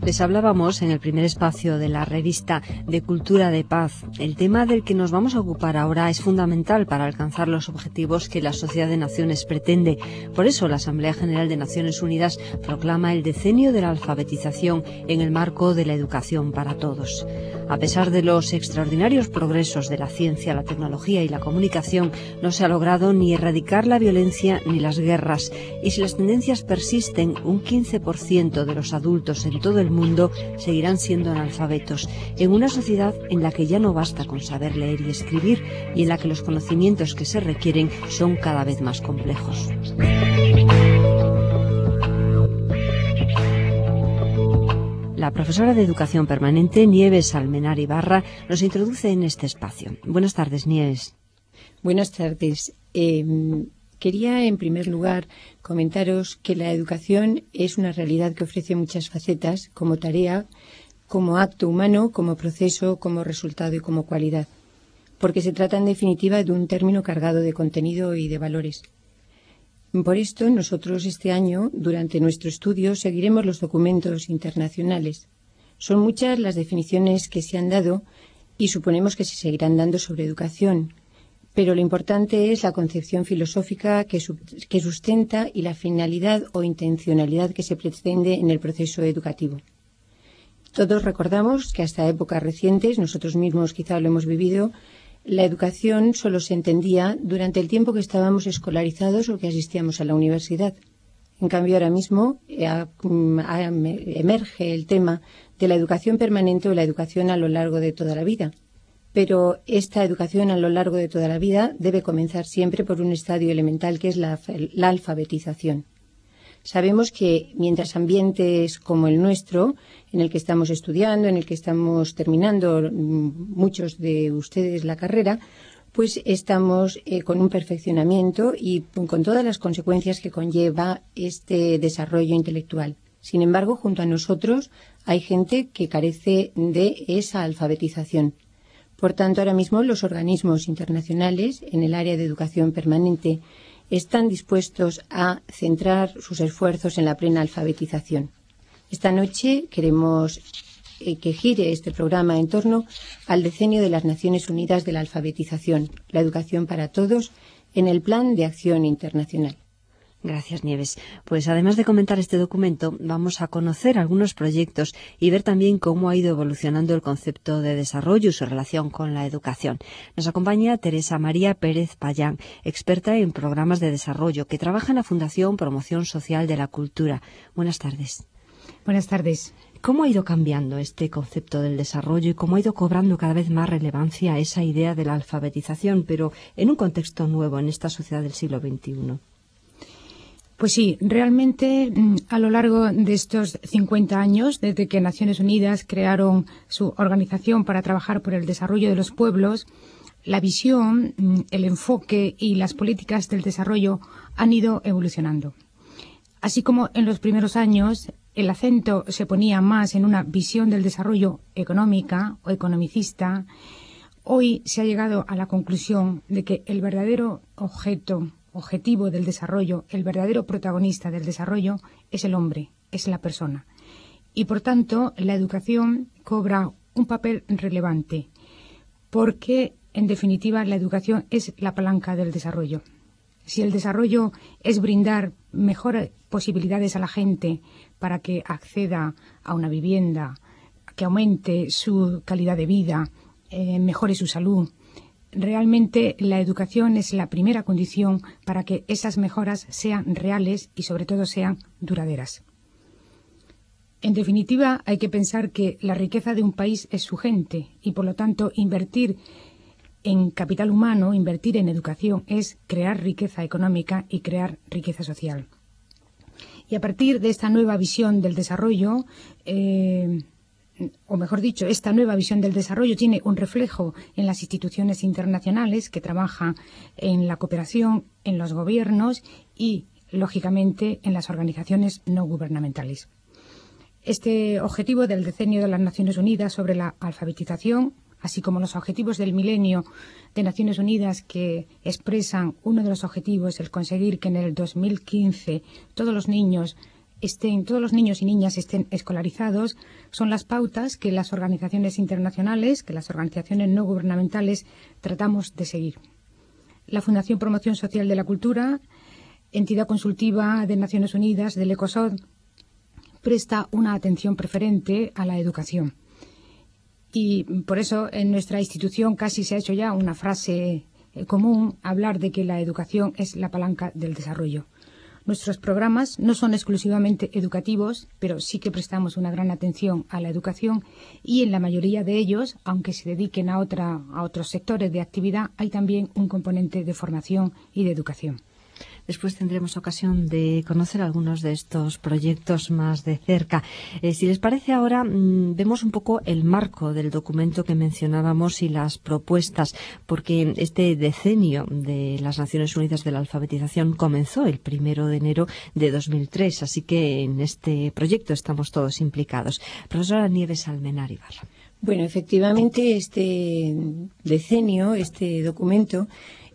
Les hablábamos en el primer espacio de la revista de Cultura de Paz. El tema del que nos vamos a ocupar ahora es fundamental para alcanzar los objetivos que la Sociedad de Naciones pretende. Por eso la Asamblea General de Naciones Unidas proclama el decenio de la alfabetización en el marco de la educación para todos. A pesar de los extraordinarios progresos de la ciencia, la tecnología y la comunicación, no se ha logrado ni erradicar la violencia ni las guerras. Y si las tendencias persisten, un 15% de los adultos en todo el mundo seguirán siendo analfabetos, en una sociedad en la que ya no basta con saber leer y escribir y en la que los conocimientos que se requieren son cada vez más complejos. La profesora de Educación Permanente, Nieves Almenar Ibarra, nos introduce en este espacio. Buenas tardes, Nieves. Buenas tardes. Quería, en primer lugar, comentaros que la educación es una realidad que ofrece muchas facetas, como tarea, como acto humano, como proceso, como resultado y como cualidad, porque se trata, en definitiva, de un término cargado de contenido y de valores. Por esto, nosotros este año, durante nuestro estudio, seguiremos los documentos internacionales. Son muchas las definiciones que se han dado y suponemos que se seguirán dando sobre educación, pero lo importante es la concepción filosófica que sustenta y la finalidad o intencionalidad que se pretende en el proceso educativo. Todos recordamos que hasta épocas recientes, nosotros mismos quizá lo hemos vivido, la educación solo se entendía durante el tiempo que estábamos escolarizados o que asistíamos a la universidad. En cambio, ahora mismo emerge el tema de la educación permanente o la educación a lo largo de toda la vida. Pero esta educación a lo largo de toda la vida debe comenzar siempre por un estadio elemental que es la alfabetización. Sabemos que mientras ambientes como el nuestro, en el que estamos estudiando, en el que estamos terminando muchos de ustedes la carrera, pues estamos con un perfeccionamiento y con todas las consecuencias que conlleva este desarrollo intelectual. Sin embargo, junto a nosotros hay gente que carece de esa alfabetización. Por tanto, ahora mismo los organismos internacionales en el área de educación permanente están dispuestos a centrar sus esfuerzos en la plena alfabetización. Esta noche queremos que gire este programa en torno al decenio de las Naciones Unidas de la alfabetización, la educación para todos, en el Plan de Acción Internacional. Gracias, Nieves. Pues además de comentar este documento, vamos a conocer algunos proyectos y ver también cómo ha ido evolucionando el concepto de desarrollo y su relación con la educación. Nos acompaña Teresa María Pérez Payán, experta en programas de desarrollo, que trabaja en la Fundación Promoción Social de la Cultura. Buenas tardes. Buenas tardes. ¿Cómo ha ido cambiando este concepto del desarrollo y cómo ha ido cobrando cada vez más relevancia esa idea de la alfabetización, pero en un contexto nuevo, en esta sociedad del siglo XXI? Pues sí, realmente a lo largo de estos 50 años, desde que Naciones Unidas crearon su organización para trabajar por el desarrollo de los pueblos, la visión, el enfoque y las políticas del desarrollo han ido evolucionando. Así como en los primeros años el acento se ponía más en una visión del desarrollo económica o economicista, hoy se ha llegado a la conclusión de que el verdadero objetivo del desarrollo, el verdadero protagonista del desarrollo es el hombre, es la persona. Y por tanto, la educación cobra un papel relevante, porque en definitiva la educación es la palanca del desarrollo. Si el desarrollo es brindar mejores posibilidades a la gente para que acceda a una vivienda, que aumente su calidad de vida, mejore su salud, realmente la educación es la primera condición para que esas mejoras sean reales y sobre todo sean duraderas. En definitiva, hay que pensar que la riqueza de un país es su gente y por lo tanto invertir en capital humano, invertir en educación es crear riqueza económica y crear riqueza social. Y a partir de esta nueva visión del desarrollo, o mejor dicho, esta nueva visión del desarrollo tiene un reflejo en las instituciones internacionales que trabajan en la cooperación, en los gobiernos y, lógicamente, en las organizaciones no gubernamentales. Este objetivo del decenio de las Naciones Unidas sobre la alfabetización, así como los objetivos del milenio de Naciones Unidas que expresan uno de los objetivos, el conseguir que en el 2015 todos los niños todos los niños y niñas estén escolarizados son las pautas que las organizaciones internacionales, que las organizaciones no gubernamentales tratamos de seguir. La Fundación Promoción Social de la Cultura, entidad consultiva de Naciones Unidas, del ECOSOC, presta una atención preferente a la educación. Y por eso en nuestra institución casi se ha hecho ya una frase común hablar de que la educación es la palanca del desarrollo. Nuestros programas no son exclusivamente educativos, pero sí que prestamos una gran atención a la educación y en la mayoría de ellos, aunque se dediquen a otros sectores de actividad, hay también un componente de formación y de educación. Después tendremos ocasión de conocer algunos de estos proyectos más de cerca. Si les parece, ahora vemos un poco el marco del documento que mencionábamos y las propuestas, porque este decenio de las Naciones Unidas de la alfabetización comenzó el 1 de enero de 2003, así que en este proyecto estamos todos implicados. Profesora Nieves Almenar Ibarra. Bueno, efectivamente, este decenio, este documento,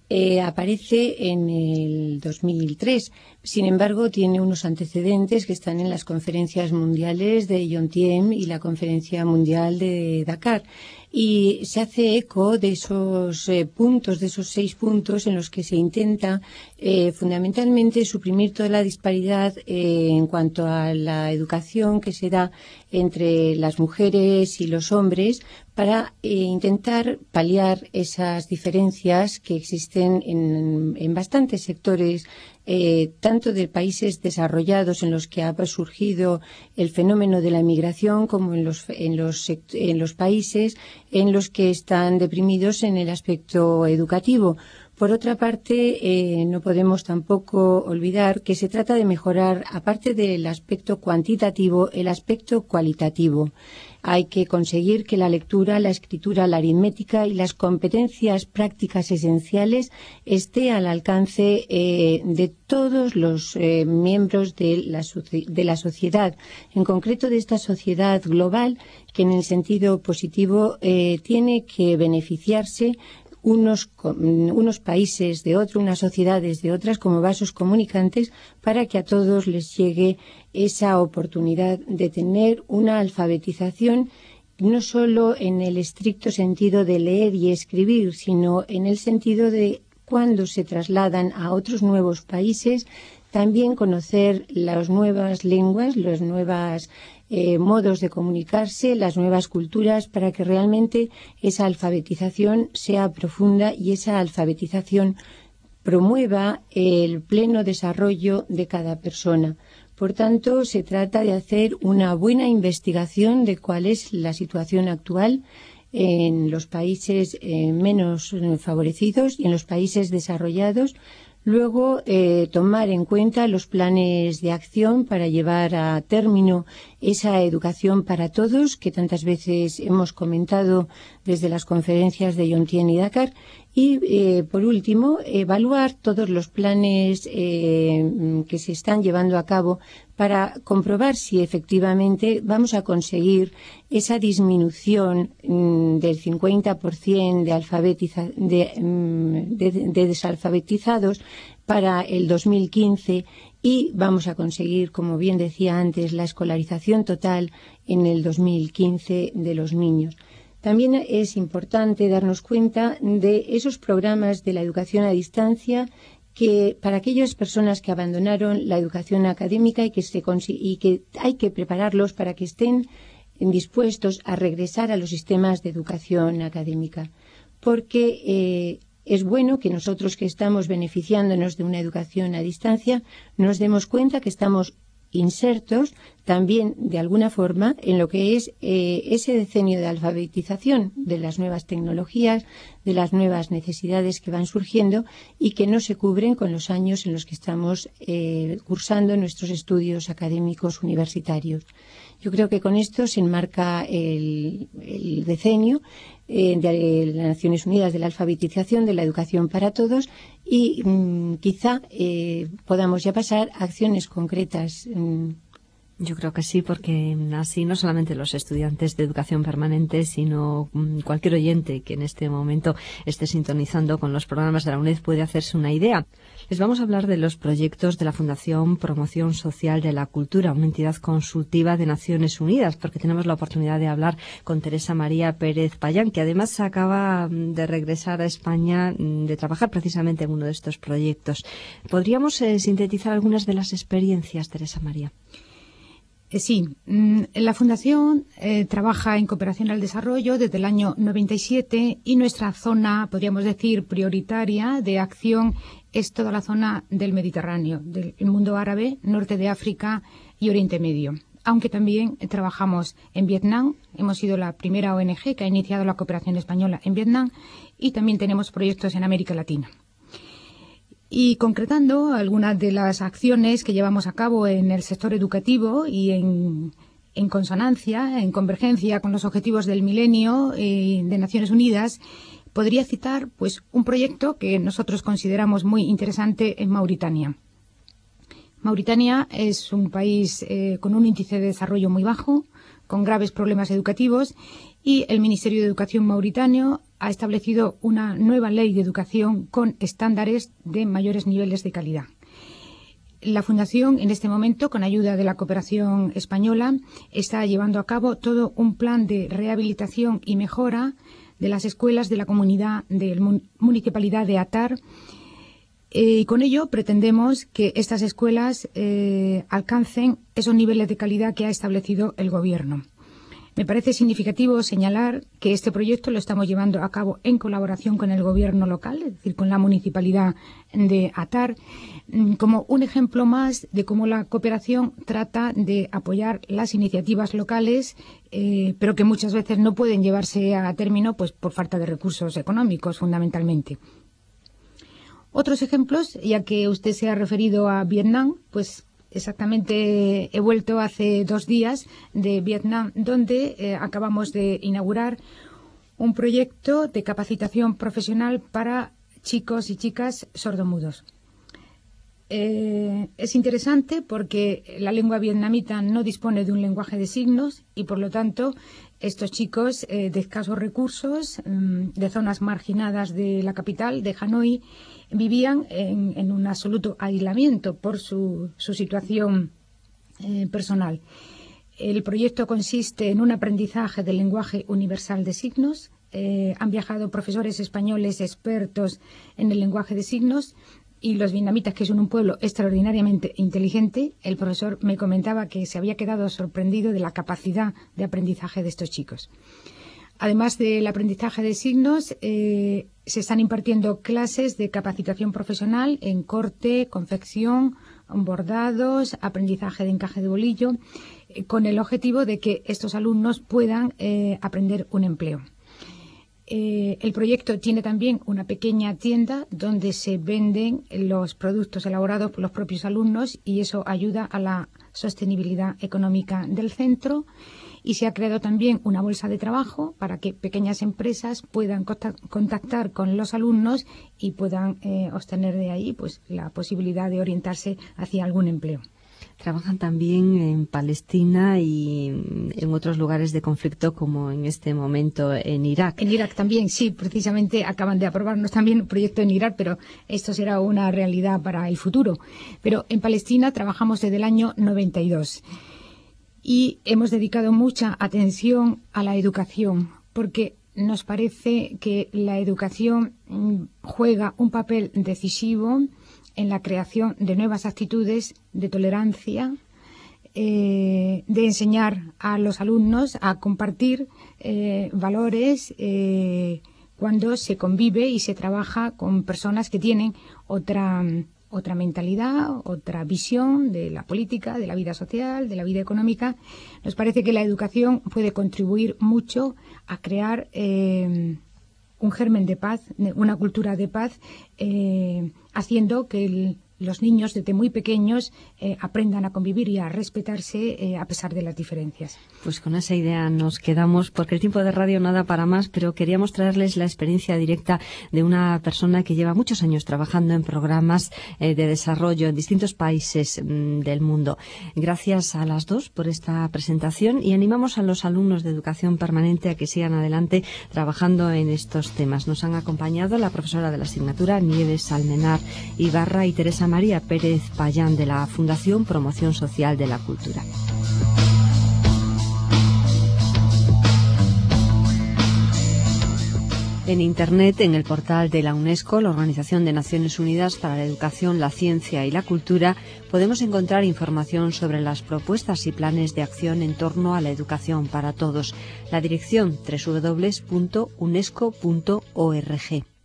aparece en el 2003. Sin embargo, tiene unos antecedentes que están en las conferencias mundiales de Yontiém y la Conferencia Mundial de Dakar. Y se hace eco de esos puntos, de esos 6 puntos en los que se intenta fundamentalmente suprimir toda la disparidad en cuanto a la educación que se da entre las mujeres y los hombres para intentar paliar esas diferencias que existen en bastantes sectores, tanto de países desarrollados en los que ha surgido el fenómeno de la migración como en los países en los que están deprimidos en el aspecto educativo. Por otra parte, no podemos tampoco olvidar que se trata de mejorar, aparte del aspecto cuantitativo, el aspecto cualitativo. Hay que conseguir que la lectura, la escritura, la aritmética y las competencias prácticas esenciales esté al alcance de todos los miembros de la sociedad, en concreto de esta sociedad global que en el sentido positivo tiene que beneficiarse unos países de otros, unas sociedades de otras como vasos comunicantes para que a todos les llegue esa oportunidad de tener una alfabetización no solo en el estricto sentido de leer y escribir, sino en el sentido de cuando se trasladan a otros nuevos países, también conocer las nuevas lenguas, los nuevos modos de comunicarse, las nuevas culturas, para que realmente esa alfabetización sea profunda y esa alfabetización promueva el pleno desarrollo de cada persona. Por tanto, se trata de hacer una buena investigación de cuál es la situación actual en los países menos favorecidos y en los países desarrollados. Luego, tomar en cuenta los planes de acción para llevar a término esa educación para todos que tantas veces hemos comentado desde las conferencias de Yontiém y Dakar. Y, por último, evaluar todos los planes que se están llevando a cabo para comprobar si efectivamente vamos a conseguir esa disminución del 50% de desalfabetizados para el 2015 y vamos a conseguir, como bien decía antes, la escolarización total en el 2015 de los niños. También es importante darnos cuenta de esos programas de la educación a distancia que para aquellas personas que abandonaron la educación académica y que hay que prepararlos para que estén dispuestos a regresar a los sistemas de educación académica. Porque es bueno que nosotros que estamos beneficiándonos de una educación a distancia nos demos cuenta que estamos insertos también de alguna forma en lo que es ese decenio de alfabetización de las nuevas tecnologías, de las nuevas necesidades que van surgiendo y que no se cubren con los años en los que estamos cursando nuestros estudios académicos universitarios. Yo creo que con esto se enmarca el decenio de las Naciones Unidas de la alfabetización, de la educación para todos y quizá podamos ya pasar a acciones concretas Yo creo que sí, porque así no solamente los estudiantes de educación permanente, sino cualquier oyente que en este momento esté sintonizando con los programas de la UNED puede hacerse una idea. Les vamos a hablar de los proyectos de la Fundación Promoción Social de la Cultura, una entidad consultiva de Naciones Unidas, porque tenemos la oportunidad de hablar con Teresa María Pérez Payán, que además acaba de regresar a España, de trabajar precisamente en uno de estos proyectos. ¿Podríamos sintetizar algunas de las experiencias, Teresa María? Sí, la Fundación trabaja en cooperación al desarrollo desde el año 97 y nuestra zona, podríamos decir, prioritaria de acción es toda la zona del Mediterráneo, del mundo árabe, norte de África y Oriente Medio. Aunque también trabajamos en Vietnam, hemos sido la primera ONG que ha iniciado la cooperación española en Vietnam y también tenemos proyectos en América Latina. Y concretando algunas de las acciones que llevamos a cabo en el sector educativo y en consonancia, en convergencia con los objetivos del milenio de Naciones Unidas, podría citar pues un proyecto que nosotros consideramos muy interesante en Mauritania. Mauritania es un país con un índice de desarrollo muy bajo, con graves problemas educativos, y el Ministerio de Educación mauritano ha establecido una nueva ley de educación con estándares de mayores niveles de calidad. La Fundación, en este momento, con ayuda de la cooperación española, está llevando a cabo todo un plan de rehabilitación y mejora de las escuelas de la comunidad de la municipalidad de Atar. Y con ello pretendemos que estas escuelas alcancen esos niveles de calidad que ha establecido el Gobierno. Me parece significativo señalar que este proyecto lo estamos llevando a cabo en colaboración con el Gobierno local, es decir, con la municipalidad de Atar, como un ejemplo más de cómo la cooperación trata de apoyar las iniciativas locales, pero que muchas veces no pueden llevarse a término pues por falta de recursos económicos, fundamentalmente. Otros ejemplos, ya que usted se ha referido a Vietnam, pues exactamente he vuelto hace 2 días de Vietnam, donde acabamos de inaugurar un proyecto de capacitación profesional para chicos y chicas sordomudos. Es interesante porque la lengua vietnamita no dispone de un lenguaje de signos y, por lo tanto, estos chicos de escasos recursos, de zonas marginadas de la capital, de Hanoi, vivían en un absoluto aislamiento por su situación personal. El proyecto consiste en un aprendizaje del lenguaje universal de signos. Han viajado profesores españoles expertos en el lenguaje de signos y los vietnamitas, que son un pueblo extraordinariamente inteligente. El profesor me comentaba que se había quedado sorprendido de la capacidad de aprendizaje de estos chicos. Además del aprendizaje de signos, se están impartiendo clases de capacitación profesional en corte, confección, bordados, aprendizaje de encaje de bolillo, con el objetivo de que estos alumnos puedan aprender un empleo. El proyecto tiene también una pequeña tienda donde se venden los productos elaborados por los propios alumnos y eso ayuda a la sostenibilidad económica del centro. Y se ha creado también una bolsa de trabajo para que pequeñas empresas puedan contactar con los alumnos y puedan obtener de ahí pues la posibilidad de orientarse hacia algún empleo. Trabajan también en Palestina y en otros lugares de conflicto, como en este momento en Irak. En Irak también, sí, precisamente acaban de aprobarnos también un proyecto en Irak, pero esto será una realidad para el futuro. Pero en Palestina trabajamos desde el año 92 y hemos dedicado mucha atención a la educación, porque nos parece que la educación juega un papel decisivo en la creación de nuevas actitudes de tolerancia, de enseñar a los alumnos a compartir valores cuando se convive y se trabaja con personas que tienen otra mentalidad, otra visión de la política, de la vida social, de la vida económica. Nos parece que la educación puede contribuir mucho a crear un germen de paz, una cultura de paz, haciendo que los niños desde muy pequeños aprendan a convivir y a respetarse a pesar de las diferencias. Pues con esa idea nos quedamos, porque el tiempo de radio no da para más, pero queríamos traerles la experiencia directa de una persona que lleva muchos años trabajando en programas de desarrollo en distintos países del mundo. Gracias a las dos por esta presentación y animamos a los alumnos de educación permanente a que sigan adelante trabajando en estos temas. Nos han acompañado la profesora de la asignatura Nieves Almenar Ibarra y Teresa María Pérez Payán de la Fundación Promoción Social de la Cultura. En Internet, en el portal de la UNESCO, la Organización de Naciones Unidas para la Educación, la Ciencia y la Cultura, podemos encontrar información sobre las propuestas y planes de acción en torno a la educación para todos. La dirección www.unesco.org.